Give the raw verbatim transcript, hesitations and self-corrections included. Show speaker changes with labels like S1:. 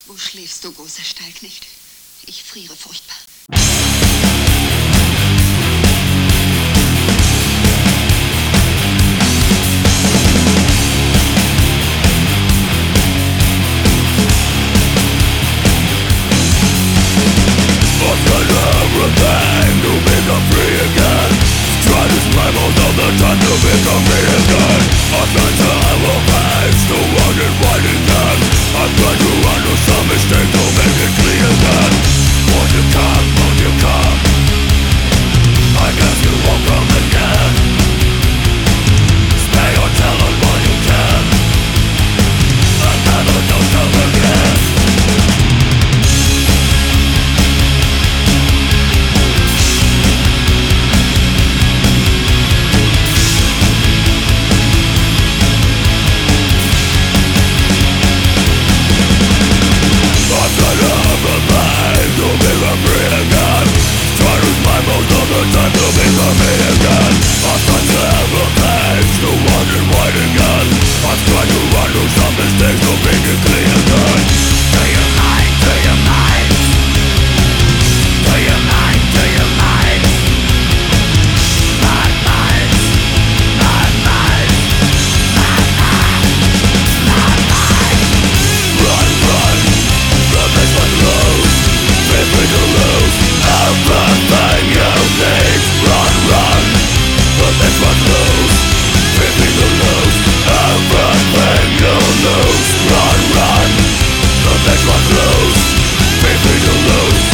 S1: Wo schläfst du, großer Stallknecht? Ich friere furchtbar.
S2: Everything to become free again. Try to strive all of the time to become me again. I try to have a face to run and fight again. I try to undo some mistake to make it clean again. Won't you come, won't you come? I guess you won't come again. Stay or tell us what you can. And never don't come again. Time to become me again. I've tried to have a page to run and fight again. I've tried to undo some mistakes to make it clean again. Do you mind, do you mind? Do you mind, do you mind? Mad minds, mad minds, mad minds, mad minds. Run, run, from this one lose. Feel free to lose everything you need. Run, run, but this one lose. Feel free to lose everything you lose. Run, run, but this one lose. Feel free to lose